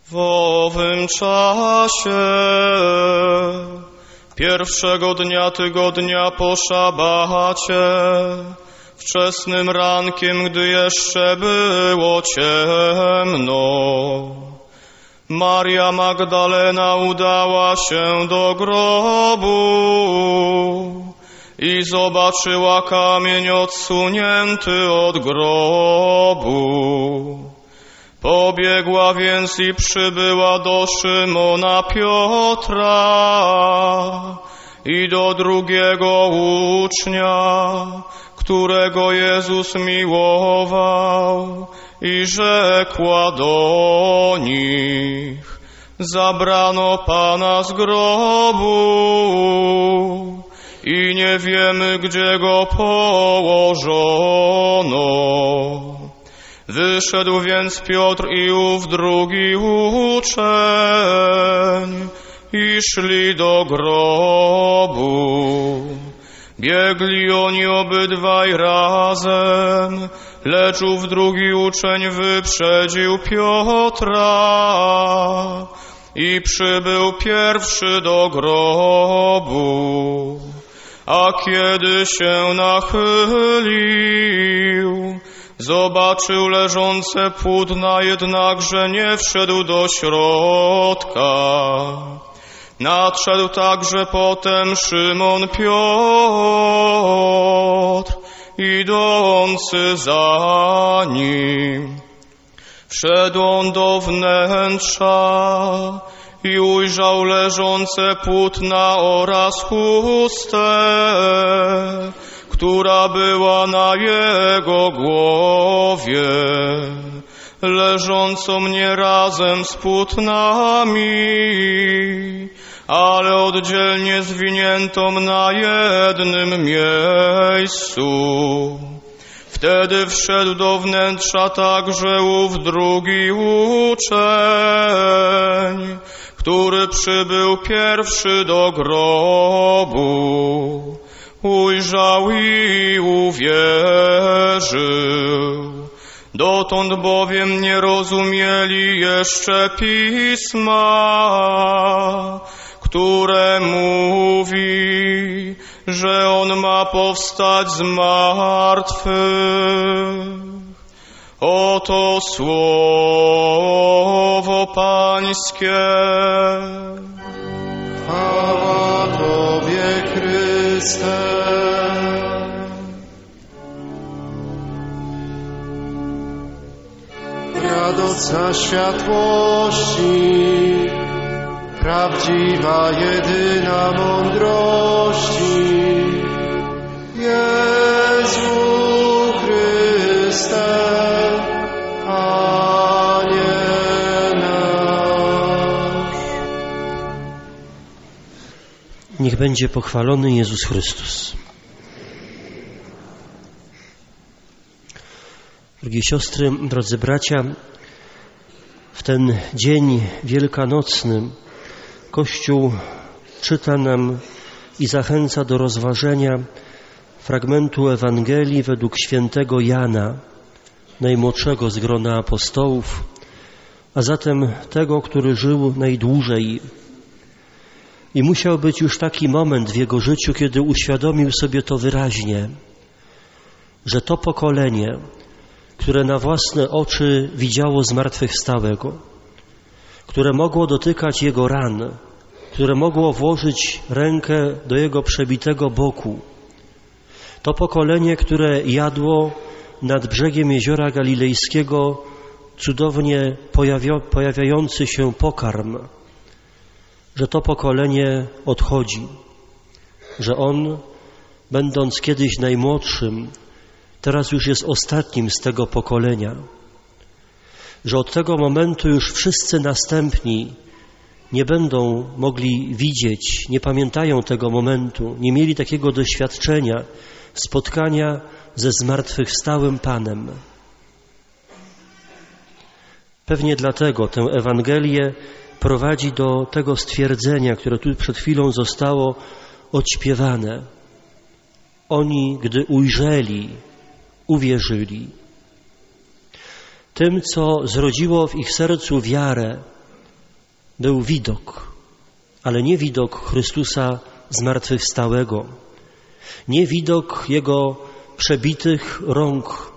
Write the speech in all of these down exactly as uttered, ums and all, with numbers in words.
W owym czasie pierwszego dnia tygodnia po szabacie, wczesnym rankiem, gdy jeszcze było ciemno, Maria Magdalena udała się do grobu i zobaczyła kamień odsunięty od grobu. Pobiegła więc i przybyła do Szymona Piotra i do drugiego ucznia, którego Jezus miłował, i rzekła do nich: zabrano Pana z grobu i nie wiemy, gdzie go położono. Wyszedł więc Piotr i ów drugi uczeń i szli do grobu. Biegli oni obydwaj razem, lecz ów drugi uczeń wyprzedził Piotra i przybył pierwszy do grobu. A kiedy się nachylił, zobaczył leżące płótna, jednakże nie wszedł do środka. Nadszedł także potem Szymon Piotr, idący za nim. Wszedł on do wnętrza i ujrzał leżące płótna oraz chustę, która była na jego głowie, leżącą nie razem z płótnami, ale oddzielnie zwiniętą na jednym miejscu. Wtedy wszedł do wnętrza także ów drugi uczeń, który przybył pierwszy do grobu. Ujrzał i uwierzył. Dotąd bowiem nie rozumieli jeszcze Pisma, które mówi, że On ma powstać z martwych. Oto słowo Pańskie. Chwała Tobie, Chryste. Radocna światłości, prawdziwa, jedyna mądrości, Jezu Chryste, Panie nasz. Niech będzie pochwalony Jezus Chrystus. Drogie siostry, drodzy bracia, w ten dzień wielkanocny Kościół czyta nam i zachęca do rozważenia fragmentu Ewangelii według świętego Jana, najmłodszego z grona apostołów, a zatem tego, który żył najdłużej. I musiał być już taki moment w jego życiu, kiedy uświadomił sobie to wyraźnie, że to pokolenie, które na własne oczy widziało zmartwychwstałego, które mogło dotykać jego ran, które mogło włożyć rękę do jego przebitego boku, to pokolenie, które jadło nad brzegiem jeziora galilejskiego cudownie pojawia, pojawiający się pokarm, że to pokolenie odchodzi, że on, będąc kiedyś najmłodszym, teraz już jest ostatnim z tego pokolenia, że od tego momentu już wszyscy następni nie będą mogli widzieć, nie pamiętają tego momentu, nie mieli takiego doświadczenia spotkania ze zmartwychwstałym Panem. Pewnie dlatego tę Ewangelię prowadzi do tego stwierdzenia, które tu przed chwilą zostało odśpiewane. Oni, gdy ujrzeli, uwierzyli. Tym, co zrodziło w ich sercu wiarę, był widok, ale nie widok Chrystusa zmartwychwstałego, nie widok Jego przebitych rąk.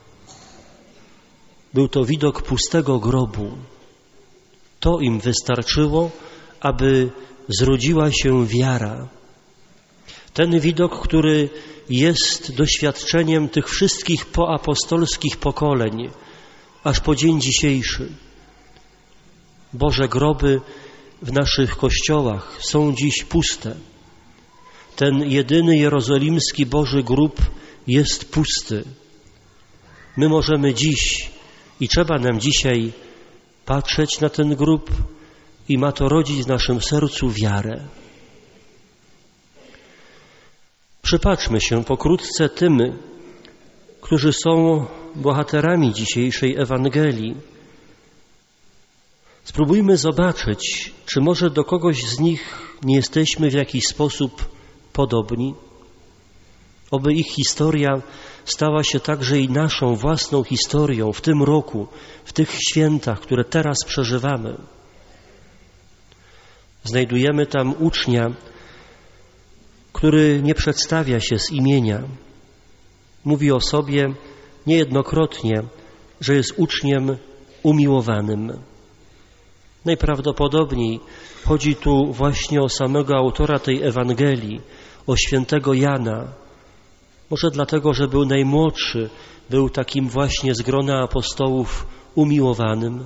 Był to widok pustego grobu. To im wystarczyło, aby zrodziła się wiara. Ten widok, który jest doświadczeniem tych wszystkich poapostolskich pokoleń, aż po dzień dzisiejszy. Boże groby w naszych kościołach są dziś puste. Ten jedyny jerozolimski Boży grób jest pusty. My możemy dziś i trzeba nam dzisiaj patrzeć na ten grób i ma to rodzić w naszym sercu wiarę. Przypatrzmy się pokrótce tym, którzy są bohaterami dzisiejszej Ewangelii. Spróbujmy zobaczyć, czy może do kogoś z nich nie jesteśmy w jakiś sposób podobni. Oby ich historia stała się także i naszą własną historią w tym roku, w tych świętach, które teraz przeżywamy. Znajdujemy tam ucznia, który nie przedstawia się z imienia. Mówi o sobie niejednokrotnie, że jest uczniem umiłowanym. Najprawdopodobniej chodzi tu właśnie o samego autora tej Ewangelii, o świętego Jana. Może dlatego, że był najmłodszy, był takim właśnie z grona apostołów umiłowanym.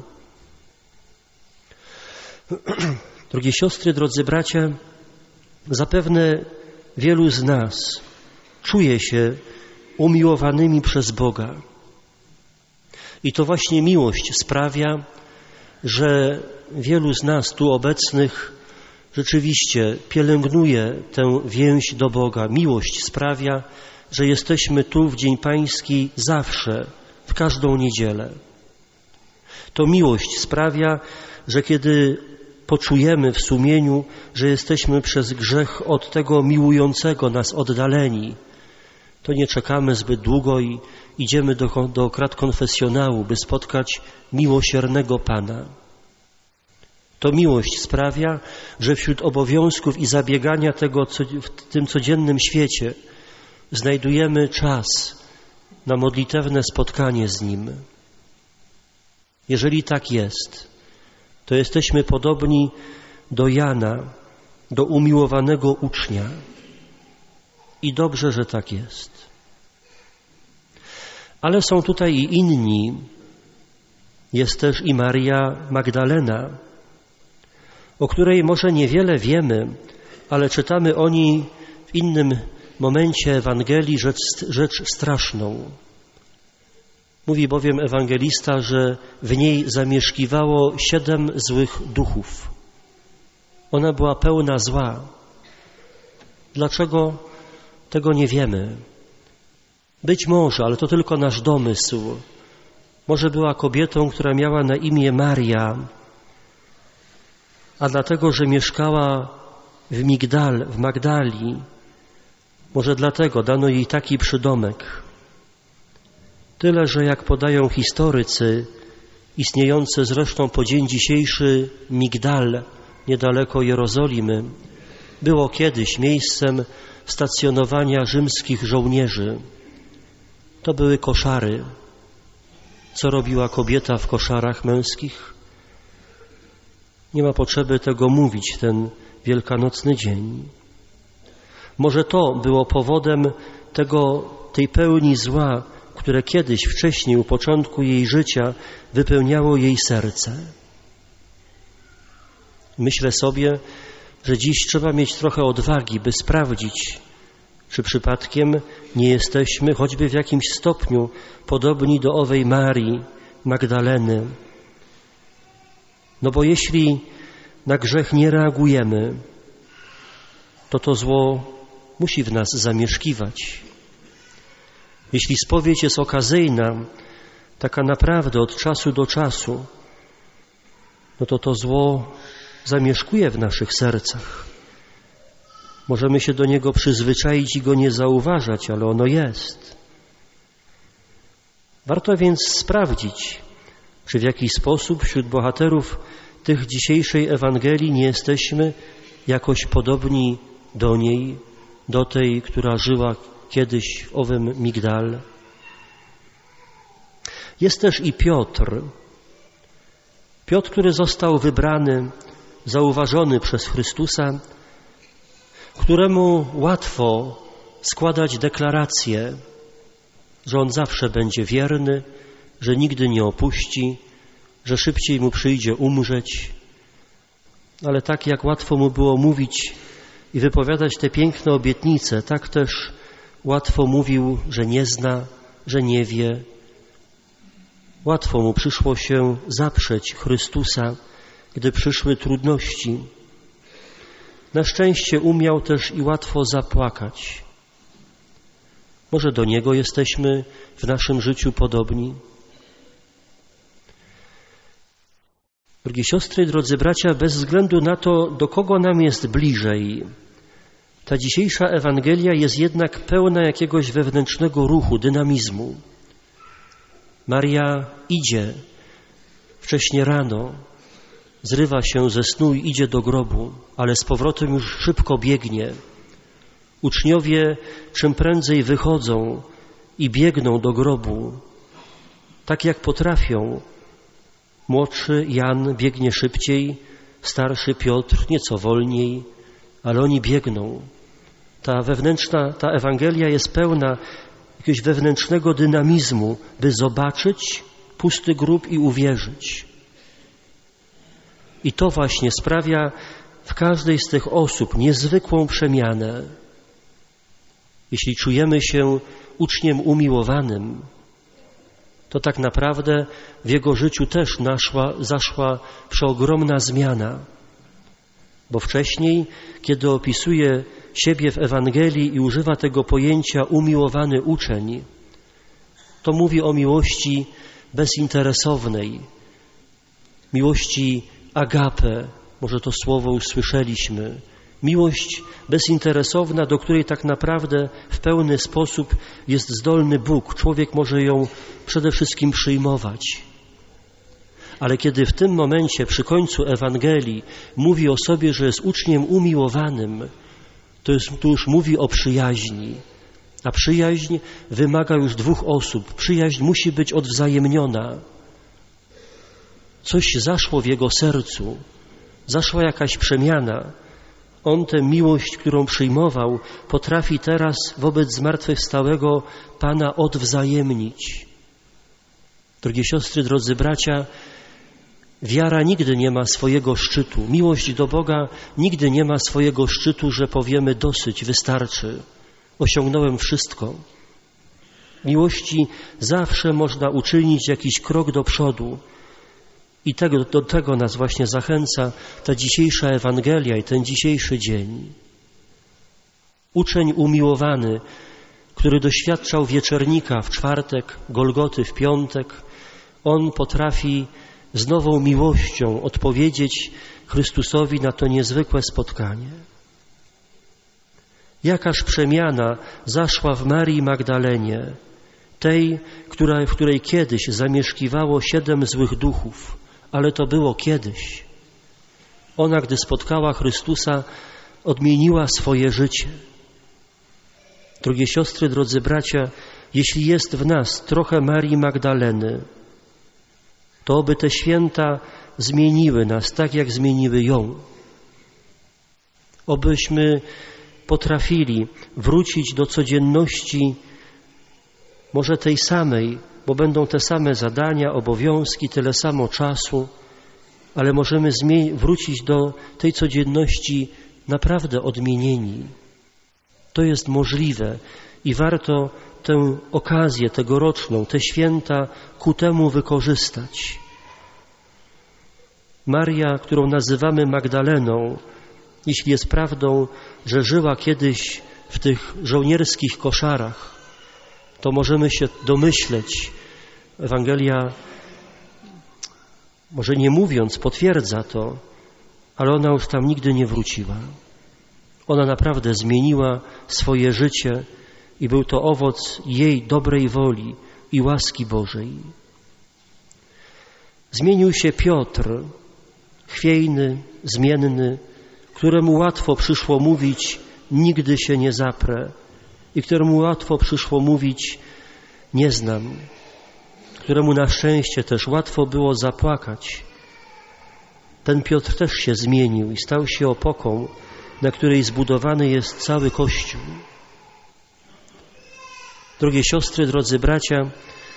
Drogie siostry, drodzy bracia, zapewne wielu z nas czuje się umiłowanymi przez Boga. I to właśnie miłość sprawia, że wielu z nas tu obecnych rzeczywiście pielęgnuje tę więź do Boga. Miłość sprawia, że jesteśmy tu w Dzień Pański zawsze, w każdą niedzielę. To miłość sprawia, że kiedy poczujemy w sumieniu, że jesteśmy przez grzech od tego miłującego nas oddaleni, to nie czekamy zbyt długo i idziemy do, do krat konfesjonału, by spotkać miłosiernego Pana. To miłość sprawia, że wśród obowiązków i zabiegania tego co, w tym codziennym świecie znajdujemy czas na modlitewne spotkanie z Nim. Jeżeli tak jest, to jesteśmy podobni do Jana, do umiłowanego ucznia. I dobrze, że tak jest. Ale są tutaj i inni. Jest też i Maria Magdalena, o której może niewiele wiemy, ale czytamy o niej w innym momencie Ewangelii rzecz, rzecz straszną. Mówi bowiem ewangelista, że w niej zamieszkiwało siedem złych duchów. Ona była pełna zła. Dlaczego? Tego nie wiemy. Być może, ale to tylko nasz domysł. Może była kobietą, która miała na imię Maria, a dlatego, że mieszkała w Migdal, w Magdali, może dlatego dano jej taki przydomek. Tyle, że jak podają historycy, istniejący zresztą po dzień dzisiejszy Migdal, niedaleko Jerozolimy, było kiedyś miejscem stacjonowania rzymskich żołnierzy. To były koszary. Co robiła kobieta w koszarach męskich? Nie ma potrzeby tego mówić w ten wielkanocny dzień. Może to było powodem tego, tej pełni zła, które kiedyś wcześniej, u początku jej życia, wypełniało jej serce. Myślę sobie, że dziś trzeba mieć trochę odwagi, by sprawdzić, czy przypadkiem nie jesteśmy, choćby w jakimś stopniu, podobni do owej Marii Magdaleny. No bo jeśli na grzech nie reagujemy, to to zło musi w nas zamieszkiwać. Jeśli spowiedź jest okazyjna, taka naprawdę od czasu do czasu, no to to zło zamieszkuje w naszych sercach. Możemy się do niego przyzwyczaić i go nie zauważać, ale ono jest. Warto więc sprawdzić, czy w jakiś sposób wśród bohaterów tych dzisiejszej Ewangelii nie jesteśmy jakoś podobni do niej, do tej, która żyła kiedyś w owym migdal. Jest też i Piotr. Piotr, który został wybrany, zauważony przez Chrystusa, któremu łatwo składać deklaracje, że on zawsze będzie wierny, że nigdy nie opuści, że szybciej mu przyjdzie umrzeć. Ale tak jak łatwo mu było mówić i wypowiadać te piękne obietnice, tak też łatwo mówił, że nie zna, że nie wie. Łatwo mu przyszło się zaprzeć Chrystusa, gdy przyszły trudności. Na szczęście umiał też i łatwo zapłakać. Może do Niego jesteśmy w naszym życiu podobni? Drogie siostry, drodzy bracia, bez względu na to, do kogo nam jest bliżej, ta dzisiejsza Ewangelia jest jednak pełna jakiegoś wewnętrznego ruchu, dynamizmu. Maria idzie wcześnie rano, zrywa się ze snu i idzie do grobu, ale z powrotem już szybko biegnie. Uczniowie czym prędzej wychodzą i biegną do grobu, tak jak potrafią. Młodszy Jan biegnie szybciej, starszy Piotr nieco wolniej, ale oni biegną. Ta wewnętrzna, ta Ewangelia jest pełna jakiegoś wewnętrznego dynamizmu, by zobaczyć pusty grób i uwierzyć. I to właśnie sprawia w każdej z tych osób niezwykłą przemianę. Jeśli czujemy się uczniem umiłowanym, to tak naprawdę w jego życiu też naszła, zaszła przeogromna zmiana. Bo wcześniej, kiedy opisuje siebie w Ewangelii i używa tego pojęcia umiłowany uczeń, to mówi o miłości bezinteresownej, miłości agape, może to słowo usłyszeliśmy, miłość bezinteresowna, do której tak naprawdę w pełny sposób jest zdolny Bóg. Człowiek może ją przede wszystkim przyjmować. Ale kiedy w tym momencie, przy końcu Ewangelii, mówi o sobie, że jest uczniem umiłowanym, to, jest, to już mówi o przyjaźni. A przyjaźń wymaga już dwóch osób. Przyjaźń musi być odwzajemniona. Coś zaszło w jego sercu. Zaszła jakaś przemiana. On tę miłość, którą przyjmował, potrafi teraz wobec zmartwychwstałego Pana odwzajemnić. Drogie siostry, drodzy bracia, wiara nigdy nie ma swojego szczytu. Miłość do Boga nigdy nie ma swojego szczytu, że powiemy dosyć, wystarczy, osiągnąłem wszystko. Miłości zawsze można uczynić jakiś krok do przodu. I tego, do tego nas właśnie zachęca ta dzisiejsza Ewangelia i ten dzisiejszy dzień. Uczeń umiłowany, który doświadczał wieczernika w czwartek, Golgoty w piątek, on potrafi z nową miłością odpowiedzieć Chrystusowi na to niezwykłe spotkanie. Jakaż przemiana zaszła w Marii Magdalenie, tej, która, w której kiedyś zamieszkiwało siedem złych duchów, ale to było kiedyś. Ona, gdy spotkała Chrystusa, odmieniła swoje życie. Drogie siostry, drodzy bracia, jeśli jest w nas trochę Marii Magdaleny, to oby te święta zmieniły nas tak, jak zmieniły ją. Obyśmy potrafili wrócić do codzienności, może tej samej, bo będą te same zadania, obowiązki, tyle samo czasu, ale możemy wrócić do tej codzienności naprawdę odmienieni. To jest możliwe i warto tę okazję tegoroczną, te święta ku temu wykorzystać. Maria, którą nazywamy Magdaleną, jeśli jest prawdą, że żyła kiedyś w tych żołnierskich koszarach, to możemy się domyśleć. Ewangelia, może nie mówiąc, potwierdza to, ale ona już tam nigdy nie wróciła. Ona naprawdę zmieniła swoje życie i był to owoc jej dobrej woli i łaski Bożej. Zmienił się Piotr, chwiejny, zmienny, któremu łatwo przyszło mówić nigdy się nie zaprę i któremu łatwo przyszło mówić nie znam, któremu na szczęście też łatwo było zapłakać. Ten Piotr też się zmienił i stał się opoką, na której zbudowany jest cały Kościół. Drogie siostry, drodzy bracia,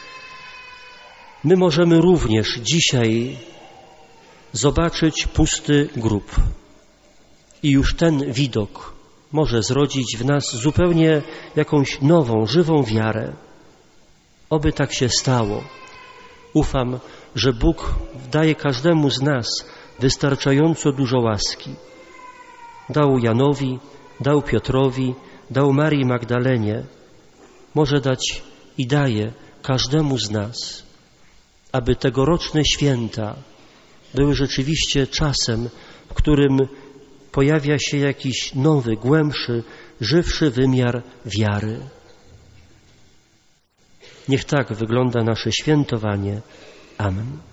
my możemy również dzisiaj zobaczyć pusty grób. I już ten widok może zrodzić w nas zupełnie jakąś nową, żywą wiarę. Oby tak się stało. Ufam, że Bóg daje każdemu z nas wystarczająco dużo łaski. Dał Janowi, dał Piotrowi, dał Marii Magdalenie. Może dać i daje każdemu z nas, aby tegoroczne święta były rzeczywiście czasem, w którym pojawia się jakiś nowy, głębszy, żywszy wymiar wiary. Niech tak wygląda nasze świętowanie. Amen.